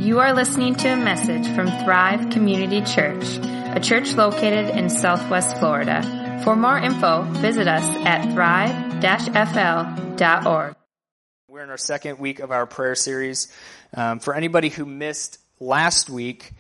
You are listening to a message from Thrive Community Church, a church located in Southwest Florida. For more info, visit us at thrive-fl.org. We're in our second week of our prayer series. For anybody who missed last week,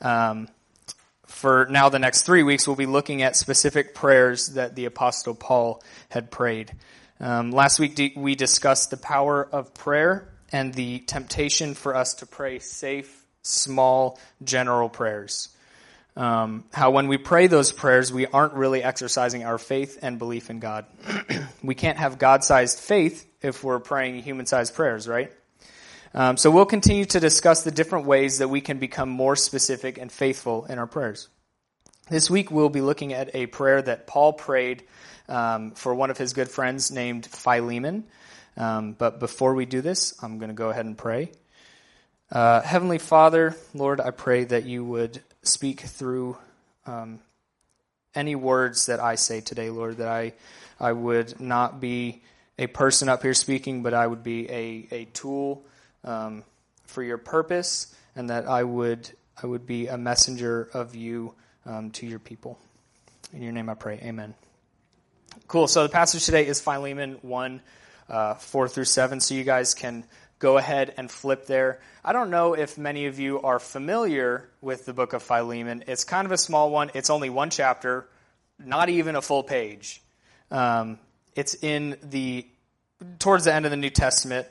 for now the next 3 weeks, we'll be looking at specific prayers that the Apostle Paul had prayed. Last week we discussed the power of prayer and the temptation for us to pray safe, small, general prayers. How when we pray those prayers, we aren't really exercising our faith and belief in God. We can't have God-sized faith if we're praying human-sized prayers, right? So we'll continue to discuss the different ways that we can become more specific and faithful in our prayers. This week we'll be looking at a prayer that Paul prayed for one of his good friends named Philemon. But before we do this, I'm going to go ahead and pray. Heavenly Father, Lord, I pray that you would speak through any words that I say today, Lord, that I would not be a person up here speaking, but I would be a tool for your purpose, and that I would be a messenger of you to your people. In your name I pray, amen. Cool, so the passage today is Philemon 1, 4 through 7, so you guys can go ahead and flip there. I don't know if many of you are familiar with the book of Philemon. It's kind of a small one. It's only one chapter, not even a full page. It's towards the end of the New Testament.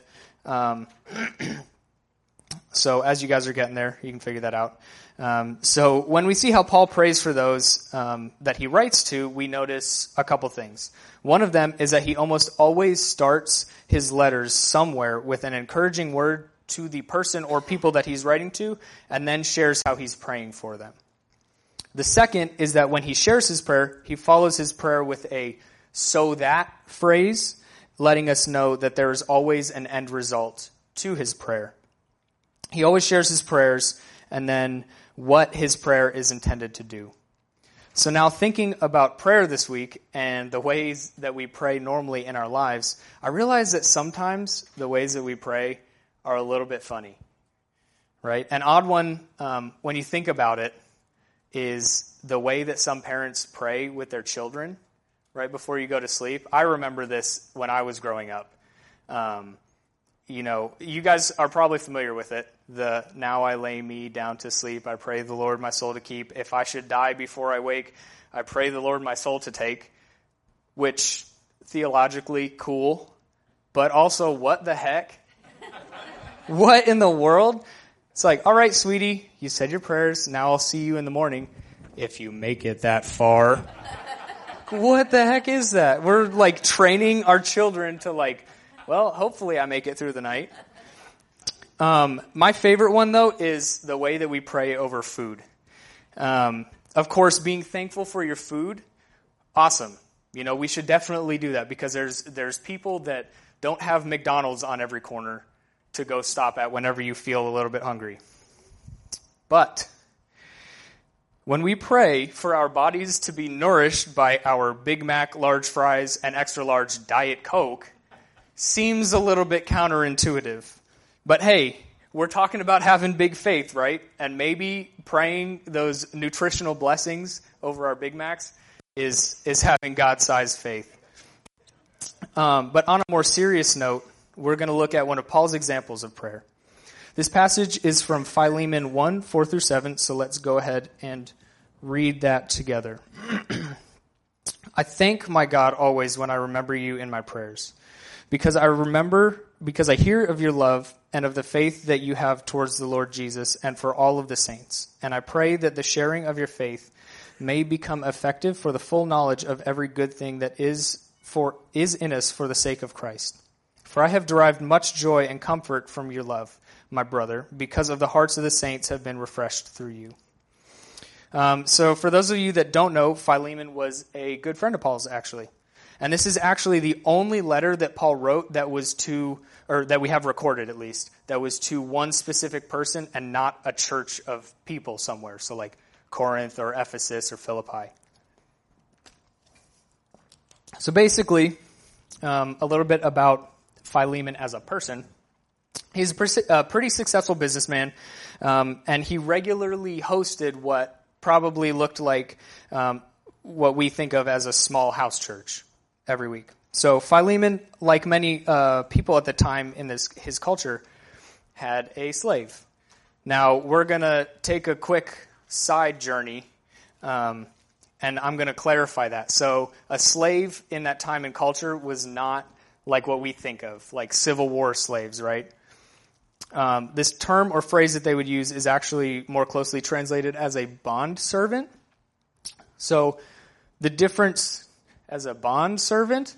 So as you guys are getting there, you can figure that out. So when we see how Paul prays for those that he writes to, we notice a couple things. One of them is that he almost always starts his letters somewhere with an encouraging word to the person or people that he's writing to, and then shares how he's praying for them. The second is that when he shares his prayer, he follows his prayer with a "so that" phrase, letting us know that there is always an end result to his prayer. He always shares his prayers and then what his prayer is intended to do. So now thinking about prayer this week and the ways that we pray normally in our lives, I realize that sometimes the ways that we pray are a little bit funny, right? An odd one, when you think about it, is the way that some parents pray with their children right before you go to sleep. I remember this when I was growing up. You guys are probably familiar with it. "Now I lay me down to sleep, I pray the Lord my soul to keep. If I should die before I wake, I pray the Lord my soul to take." Which, theologically, cool, but also, what the heck? What in the world? It's like, all right, sweetie, you said your prayers, now I'll see you in the morning, if you make it that far. What the heck is that? We're like training our children to well, hopefully I make it through the night. My favorite one, though, is the way that we pray over food. Of course, being thankful for your food, awesome. We should definitely do that because there's people that don't have McDonald's on every corner to go stop at whenever you feel a little bit hungry. But when we pray for our bodies to be nourished by our Big Mac, large fries, and extra large Diet Coke, seems a little bit counterintuitive. But hey, we're talking about having big faith, right? And maybe praying those nutritional blessings over our Big Macs is having God-sized faith. But on a more serious note, we're going to look at one of Paul's examples of prayer. This passage is from Philemon 1, 4 through 7, so let's go ahead and read that together. "I thank my God always when I remember you in my prayers, because I hear of your love and of the faith that you have towards the Lord Jesus and for all of the saints. And I pray that the sharing of your faith may become effective for the full knowledge of every good thing that is in us for the sake of Christ. For I have derived much joy and comfort from your love, my brother, because of the hearts of the saints have been refreshed through you." So for those of you that don't know, Philemon was a good friend of Paul's, actually. And this is actually the only letter that Paul wrote that we have recorded at least, that was to one specific person and not a church of people somewhere. So like Corinth or Ephesus or Philippi. So basically, a little bit about Philemon as a person. He's a pretty successful businessman, and he regularly hosted what probably looked like what we think of as a small house church every week. So Philemon, like many people at the time in his culture, had a slave. Now, we're going to take a quick side journey, and I'm going to clarify that. So a slave in that time and culture was not like what we think of, like Civil War slaves, right? This term or phrase that they would use is actually more closely translated as a bond servant. So the difference as a bond servant...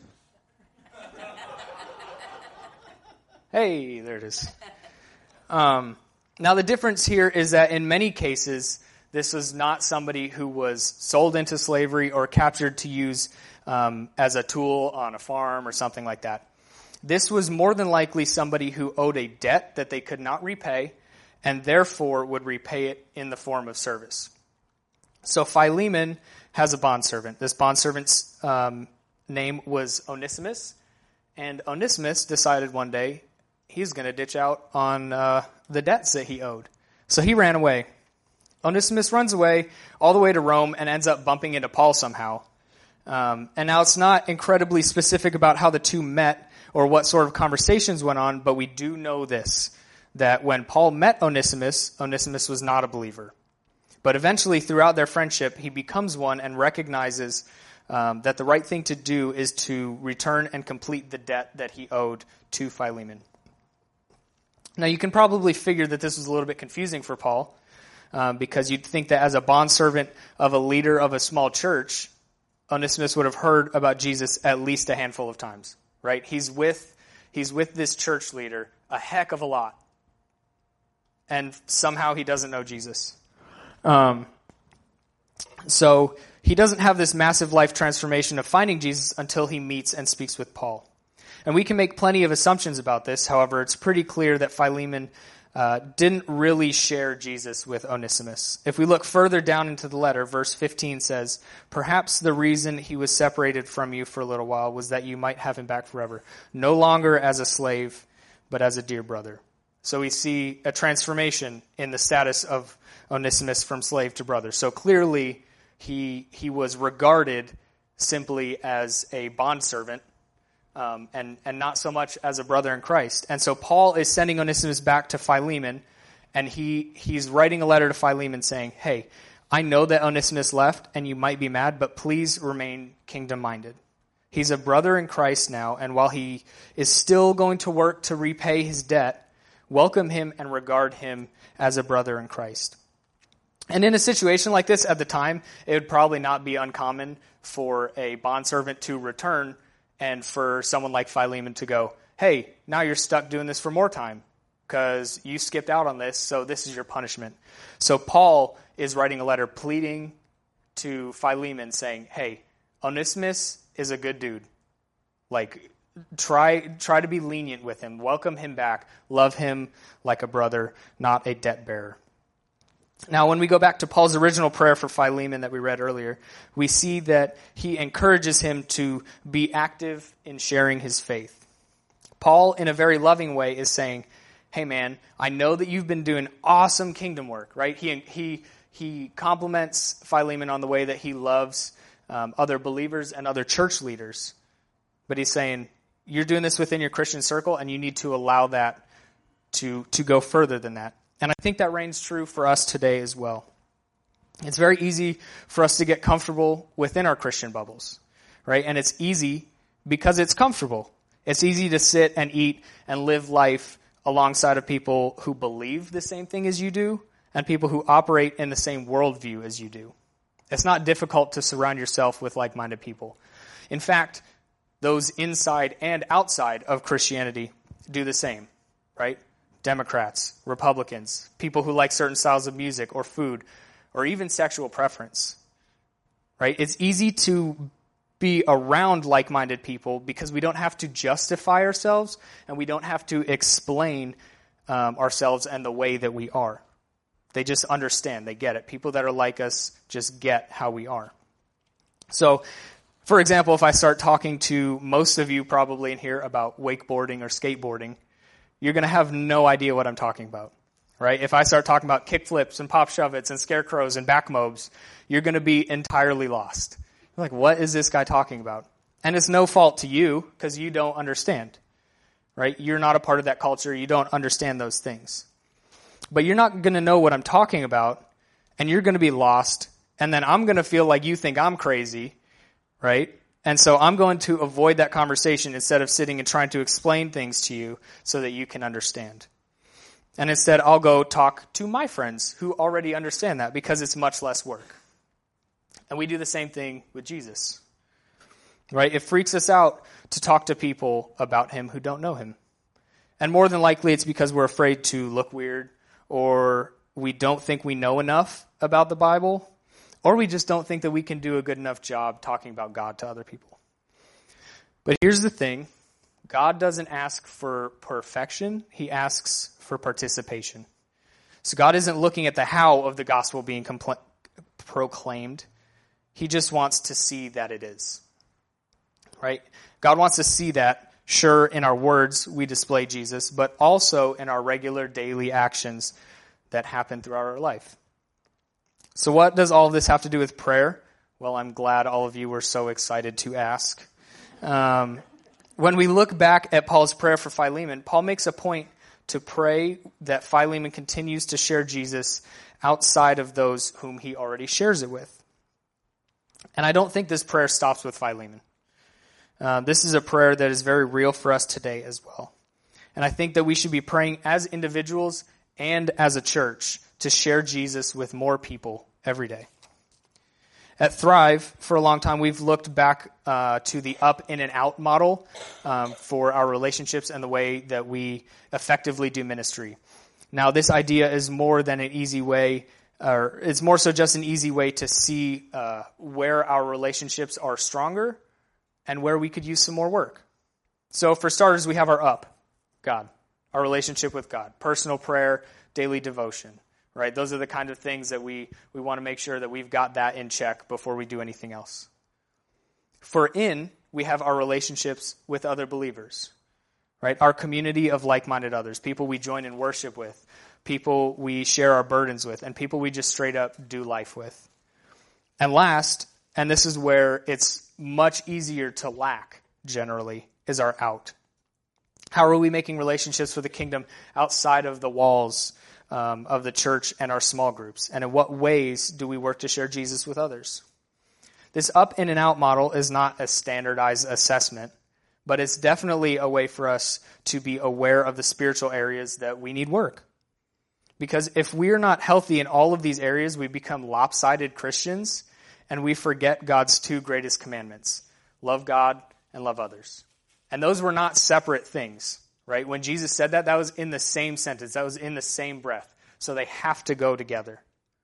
Hey, there it is. Now, the difference here is that in many cases, this was not somebody who was sold into slavery or captured to use as a tool on a farm or something like that. This was more than likely somebody who owed a debt that they could not repay and therefore would repay it in the form of service. So Philemon has a bondservant. This bondservant's name was Onesimus, and Onesimus decided one day he's going to ditch out on the debts that he owed. So he ran away. Onesimus runs away all the way to Rome and ends up bumping into Paul somehow. And now it's not incredibly specific about how the two met or what sort of conversations went on, but we do know this, that when Paul met Onesimus, Onesimus was not a believer. But eventually, throughout their friendship, he becomes one and recognizes that the right thing to do is to return and complete the debt that he owed to Philemon. Now, you can probably figure that this was a little bit confusing for Paul, because you'd think that as a bondservant of a leader of a small church, Onesimus would have heard about Jesus at least a handful of times, right? He's with this church leader a heck of a lot, and somehow he doesn't know Jesus. So he doesn't have this massive life transformation of finding Jesus until he meets and speaks with Paul. And we can make plenty of assumptions about this. However, it's pretty clear that Philemon didn't really share Jesus with Onesimus. If we look further down into the letter, verse 15 says, "Perhaps the reason he was separated from you for a little while was that you might have him back forever, no longer as a slave, but as a dear brother." So we see a transformation in the status of Onesimus from slave to brother. So clearly he was regarded simply as a bondservant, and not so much as a brother in Christ. And so Paul is sending Onesimus back to Philemon, and he's writing a letter to Philemon saying, "Hey, I know that Onesimus left, and you might be mad, but please remain kingdom-minded. He's a brother in Christ now, and while he is still going to work to repay his debt, welcome him and regard him as a brother in Christ." And in a situation like this at the time, it would probably not be uncommon for a bondservant to return and for someone like Philemon to go, "Hey, now you're stuck doing this for more time because you skipped out on this, so this is your punishment." So Paul is writing a letter pleading to Philemon saying, "Hey, Onesimus is a good dude. Like, try to be lenient with him. Welcome him back. Love him like a brother, not a debt bearer." Now, when we go back to Paul's original prayer for Philemon that we read earlier, we see that he encourages him to be active in sharing his faith. Paul, in a very loving way, is saying, "Hey, man, I know that you've been doing awesome kingdom work," right? He compliments Philemon on the way that he loves other believers and other church leaders. But he's saying, you're doing this within your Christian circle, and you need to allow that to go further than that. And I think that reigns true for us today as well. It's very easy for us to get comfortable within our Christian bubbles, right? And it's easy because it's comfortable. It's easy to sit and eat and live life alongside of people who believe the same thing as you do and people who operate in the same worldview as you do. It's not difficult to surround yourself with like-minded people. In fact, those inside and outside of Christianity do the same, right? Democrats, Republicans, people who like certain styles of music or food, or even sexual preference, right? It's easy to be around like-minded people because we don't have to justify ourselves and we don't have to explain ourselves and the way that we are. They just understand. They get it. People that are like us just get how we are. So, for example, if I start talking to most of you probably in here about wakeboarding or skateboarding, you're going to have no idea what I'm talking about, right? If I start talking about kickflips and pop shove-its and scarecrows and back mobs, you're going to be entirely lost. You're like, what is this guy talking about? And it's no fault to you because you don't understand, right? You're not a part of that culture. You don't understand those things. But you're not going to know what I'm talking about, and you're going to be lost, and then I'm going to feel like you think I'm crazy, right? And so I'm going to avoid that conversation instead of sitting and trying to explain things to you so that you can understand. And instead, I'll go talk to my friends who already understand that because it's much less work. And we do the same thing with Jesus, right? It freaks us out to talk to people about him who don't know him. And more than likely, it's because we're afraid to look weird, or we don't think we know enough about the Bible, or we just don't think that we can do a good enough job talking about God to other people. But here's the thing. God doesn't ask for perfection. He asks for participation. So God isn't looking at the how of the gospel being proclaimed. He just wants to see that it is. Right? God wants to see that, sure, in our words we display Jesus, but also in our regular daily actions that happen throughout our life. So what does all of this have to do with prayer? Well, I'm glad all of you were so excited to ask. When we look back at Paul's prayer for Philemon, Paul makes a point to pray that Philemon continues to share Jesus outside of those whom he already shares it with. And I don't think this prayer stops with Philemon. This is a prayer that is very real for us today as well. And I think that we should be praying as individuals and as a church to share Jesus with more people every day. At Thrive, for a long time, we've looked back to the up, in, and out model for our relationships and the way that we effectively do ministry. Now, this idea is more than an easy way, or it's more so just an easy way to see where our relationships are stronger and where we could use some more work. So for starters, we have our up, God, our relationship with God, personal prayer, daily devotion. Right? Those are the kind of things that we want to make sure that we've got that in check before we do anything else. For in, we have our relationships with other believers. Right? Our community of like-minded others, people we join in worship with, people we share our burdens with, and people we just straight up do life with. And last, and this is where it's much easier to lack generally, is our out. How are we making relationships with the kingdom outside of the walls of the church and our small groups? And in what ways do we work to share Jesus with others? This up, in, and out model is not a standardized assessment, but it's definitely a way for us to be aware of the spiritual areas that we need work. Because if we're not healthy in all of these areas, we become lopsided Christians, and we forget God's two greatest commandments: love God and love others. And those were not separate things. Right? When Jesus said that, that was in the same sentence. That was in the same breath. So they have to go together.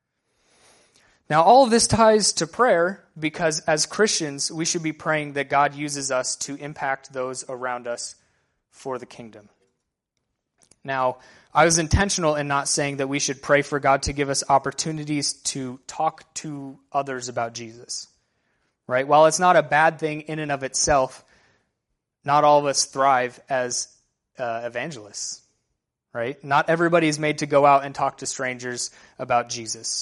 Now, all of this ties to prayer because as Christians, we should be praying that God uses us to impact those around us for the kingdom. Now, I was intentional in not saying that we should pray for God to give us opportunities to talk to others about Jesus. Right? While it's not a bad thing in and of itself, not all of us thrive as evangelists, right? Not everybody is made to go out and talk to strangers about Jesus.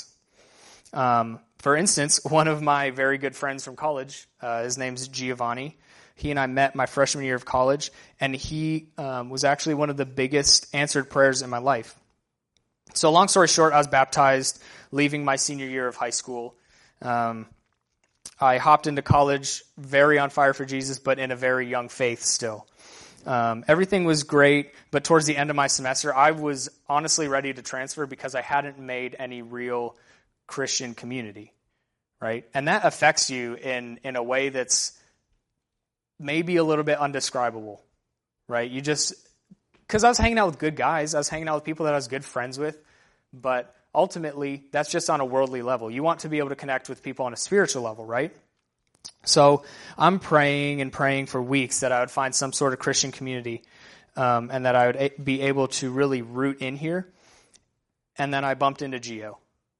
For instance, one of my very good friends from college, his name's Giovanni. He and I met my freshman year of college, and he was actually one of the biggest answered prayers in my life. So long story short, I was baptized leaving my senior year of high school. I hopped into college very on fire for Jesus, but in a very young faith still. Everything was great, but towards the end of my semester, I was honestly ready to transfer because I hadn't made any real Christian community, right? And that affects you in a way that's maybe a little bit undescribable, right? Because I was hanging out with good guys, I was hanging out with people that I was good friends with, but ultimately, that's just on a worldly level. You want to be able to connect with people on a spiritual level, right? So I'm praying and praying for weeks that I would find some sort of Christian community and that I would be able to really root in here. And then I bumped into Gio.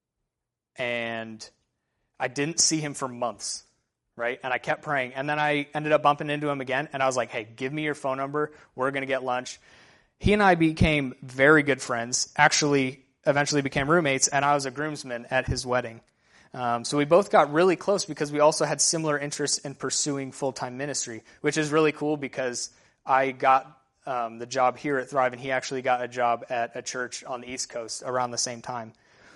And I didn't see him for months, right? And I kept praying. And then I ended up bumping into him again. And I was like, hey, give me your phone number. We're going to get lunch. He and I became very good friends, actually eventually became roommates, and I was a groomsman at his wedding. So we both got really close because we also had similar interests in pursuing full-time ministry, which is really cool because I got the job here at Thrive, and he actually got a job at a church on the East Coast around the same time.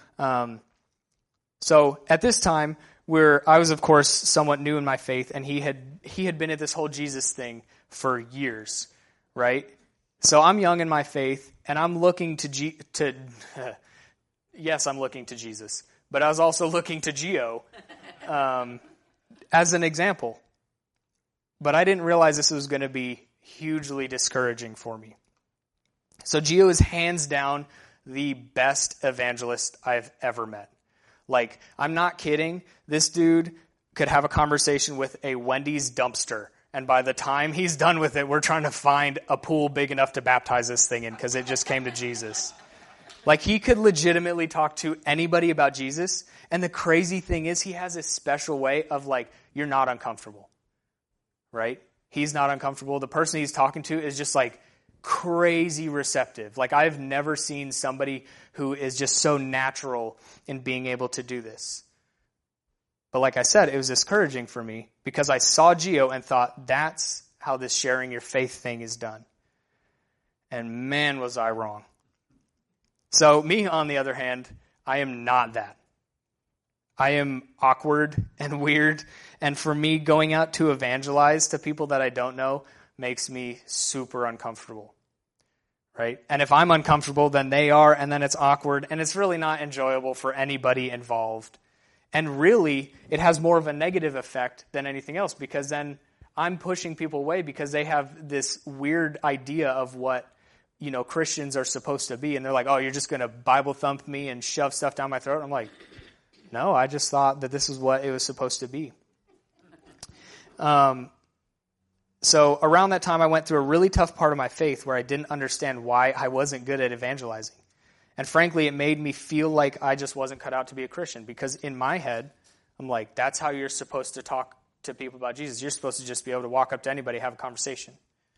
So at this time, I was, of course, somewhat new in my faith, and he had been at this whole Jesus thing for years, right? So I'm young in my faith, and I'm looking to yes, I'm looking to Jesus, but I was also looking to Gio as an example. But I didn't realize this was going to be hugely discouraging for me. So Gio is hands down the best evangelist I've ever met. Like, I'm not kidding. This dude could have a conversation with a Wendy's dumpster, and by the time he's done with it, we're trying to find a pool big enough to baptize this thing in because it just came to Jesus. Like, he could legitimately talk to anybody about Jesus, and the crazy thing is he has a special way of, like, you're not uncomfortable, right? He's not uncomfortable. The person he's talking to is just, like, crazy receptive. Like, I've never seen somebody who is just so natural in being able to do this. But like I said, it was discouraging for me because I saw Gio and thought, that's how this sharing your faith thing is done. And man, was I wrong. So me, on the other hand, I am not that. I am awkward and weird. And for me, going out to evangelize to people that I don't know makes me super uncomfortable, right? And if I'm uncomfortable, then they are, and then it's awkward, and it's really not enjoyable for anybody involved. And really, it has more of a negative effect than anything else, because then I'm pushing people away because they have this weird idea of what, Christians are supposed to be. And they're like, oh, you're just going to Bible thump me and shove stuff down my throat? And I'm like, no, I just thought that this is what it was supposed to be. So around that time, I went through a really tough part of my faith where I didn't understand why I wasn't good at evangelizing. And frankly, it made me feel like I just wasn't cut out to be a Christian, because in my head, I'm like, that's how you're supposed to talk to people about Jesus. You're supposed to just be able to walk up to anybody, have a conversation,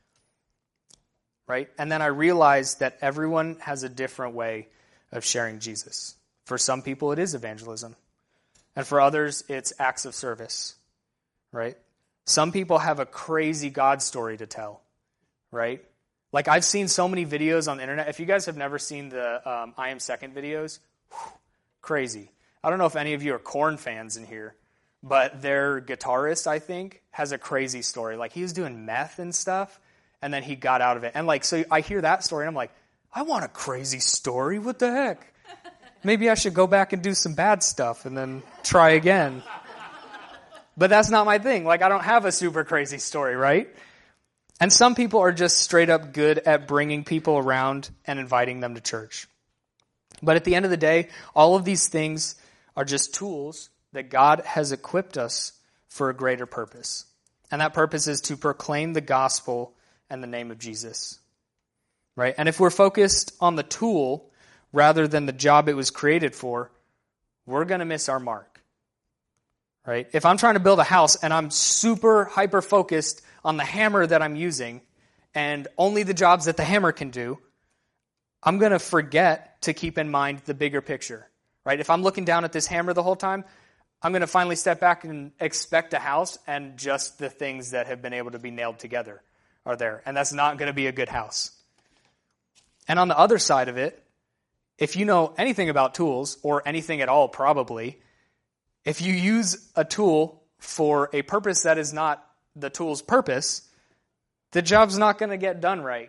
right? And then I realized that everyone has a different way of sharing Jesus. For some people, it is evangelism. And for others, it's acts of service, right? Some people have a crazy God story to tell, right? Like, I've seen so many videos on the internet. If you guys have never seen the I Am Second videos, crazy. I don't know if any of you are Korn fans in here, but their guitarist, I think, has a crazy story. Like, he was doing meth and stuff, and then he got out of it. And, like, so I hear that story, and I'm like, I want a crazy story. What the heck? Maybe I should go back and do some bad stuff and then try again. But that's not my thing. Like, I don't have a super crazy story, right? And some people are just straight up good at bringing people around and inviting them to church. But at the end of the day, all of these things are just tools that God has equipped us for a greater purpose. And that purpose is to proclaim the gospel and the name of Jesus, right? And if we're focused on the tool rather than the job it was created for, we're going to miss our mark, right? If I'm trying to build a house and I'm super hyper-focused on the hammer that I'm using and only the jobs that the hammer can do, I'm going to forget to keep in mind the bigger picture, right? If I'm looking down at this hammer the whole time, I'm going to finally step back and expect a house, and just the things that have been able to be nailed together are there. And that's not going to be a good house. And on the other side of it, if you know anything about tools, or anything at all probably, if you use a tool for a purpose that is not the tool's purpose, the job's not going to get done right?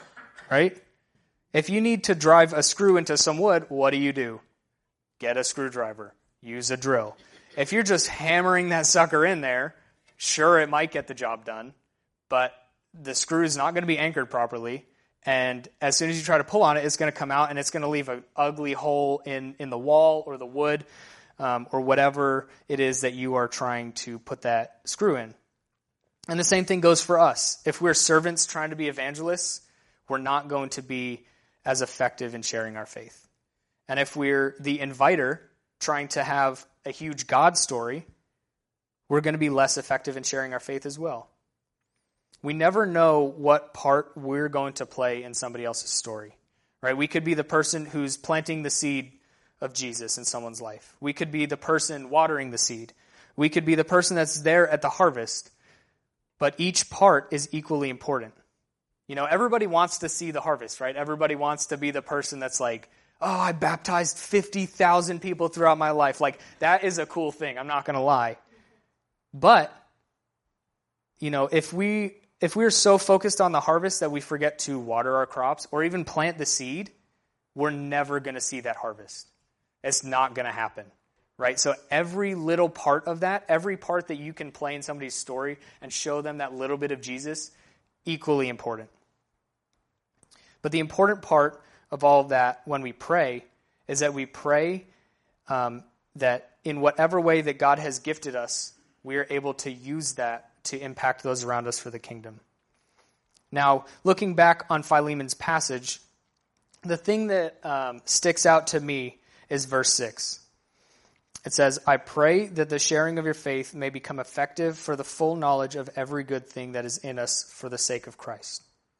If you need to drive a screw into some wood, what do? Get a screwdriver. Use a drill. If you're just hammering that sucker in there, sure, it might get the job done, but the screw is not going to be anchored properly, and as soon as you try to pull on it, it's going to come out, and it's going to leave an ugly hole in the wall or the wood, or whatever it is that you are trying to put that screw in. And the same thing goes for us. If we're servants trying to be evangelists, we're not going to be as effective in sharing our faith. And if we're the inviter trying to have a huge God story, we're going to be less effective in sharing our faith as well. We never know what part we're going to play in somebody else's story, right? We could be the person who's planting the seed of Jesus in someone's life. We could be the person watering the seed. We could be the person that's there at the harvest. But each part is equally important. You know, everybody wants to see the harvest, right? Everybody wants to be the person that's like, oh, I baptized 50,000 people throughout my life. Like, that is a cool thing. I'm not going to lie. But, you know, if we're so focused on the harvest that we forget to water our crops or even plant the seed, we're never going to see that harvest. It's not going to happen, right? So every little part of that, every part that you can play in somebody's story and show them that little bit of Jesus, equally important. But the important part of all of that when we pray is that we pray that in whatever way that God has gifted us, we are able to use that to impact those around us for the kingdom. Now, looking back on Philemon's passage, the thing that sticks out to me is verse 6. It says, I pray that the sharing of your faith may become effective for the full knowledge of every good thing that is in us for the sake of Christ.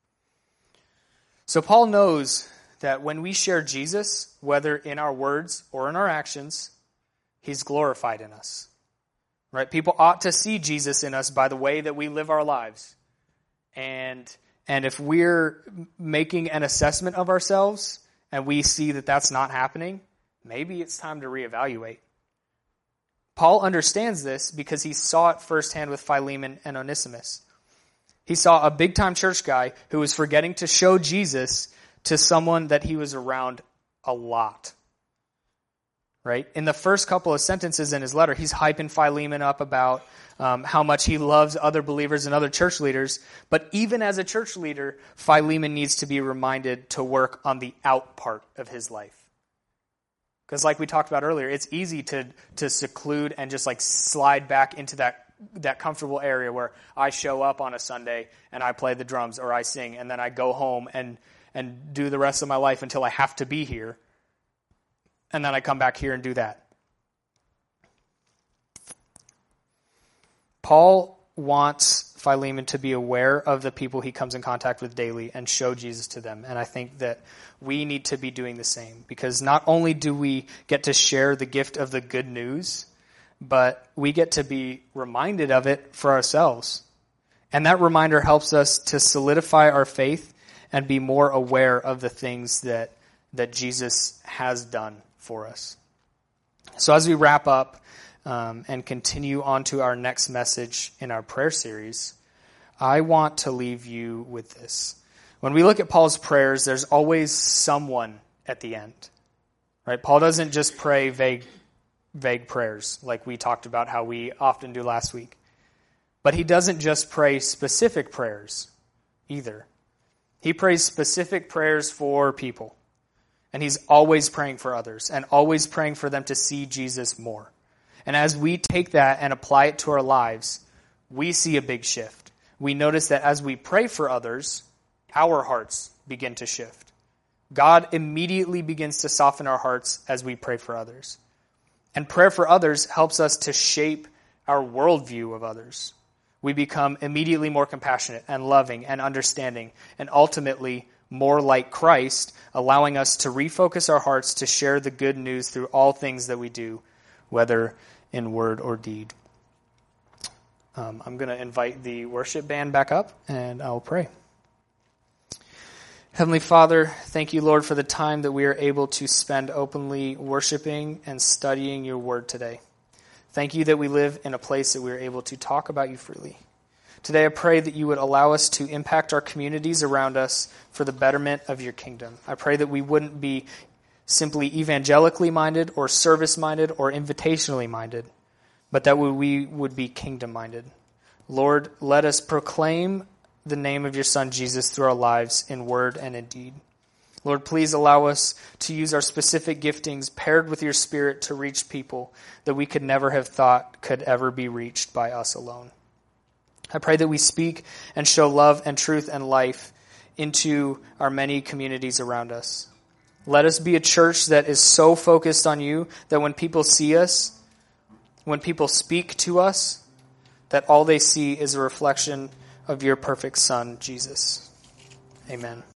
So Paul knows that when we share Jesus, whether in our words or in our actions, he's glorified in us. Right? People ought to see Jesus in us by the way that we live our lives. And if we're making an assessment of ourselves and we see that that's not happening, maybe it's time to reevaluate. Paul understands this because he saw it firsthand with Philemon and Onesimus. He saw a big-time church guy who was forgetting to show Jesus to someone that he was around a lot. Right? In the first couple of sentences in his letter, he's hyping Philemon up about how much he loves other believers and other church leaders. But even as a church leader, Philemon needs to be reminded to work on the out part of his life. Because like we talked about earlier, it's easy to seclude and just like slide back into that comfortable area where I show up on a Sunday and I play the drums or I sing and then I go home and do the rest of my life until I have to be here. And then I come back here and do that. Paul wants Philemon to be aware of the people he comes in contact with daily and show Jesus to them. And I think that we need to be doing the same because not only do we get to share the gift of the good news, but we get to be reminded of it for ourselves. And that reminder helps us to solidify our faith and be more aware of the things that Jesus has done for us. So as we wrap up and continue on to our next message in our prayer series, I want to leave you with this. When we look at Paul's prayers, there's always someone at the end. Right? Paul doesn't just pray vague prayers like we talked about how we often do last week. But he doesn't just pray specific prayers either. He prays specific prayers for people. And he's always praying for others and always praying for them to see Jesus more. And as we take that and apply it to our lives, we see a big shift. We notice that as we pray for others, our hearts begin to shift. God immediately begins to soften our hearts as we pray for others. And prayer for others helps us to shape our worldview of others. We become immediately more compassionate and loving and understanding and ultimately more like Christ, allowing us to refocus our hearts to share the good news through all things that we do, whether in word or deed. I'm going to invite the worship band back up, and I'll pray. Heavenly Father, thank you, Lord, for the time that we are able to spend openly worshiping and studying your word today. Thank you that we live in a place that we are able to talk about you freely. Today I pray that you would allow us to impact our communities around us for the betterment of your kingdom. I pray that we wouldn't be simply evangelically minded or service minded or invitationally minded, but that we would be kingdom minded. Lord, let us proclaim the name of your Son Jesus through our lives in word and in deed. Lord, please allow us to use our specific giftings paired with your Spirit to reach people that we could never have thought could ever be reached by us alone. I pray that we speak and show love and truth and life into our many communities around us. Let us be a church that is so focused on you that when people see us, when people speak to us, that all they see is a reflection of your perfect Son, Jesus. Amen.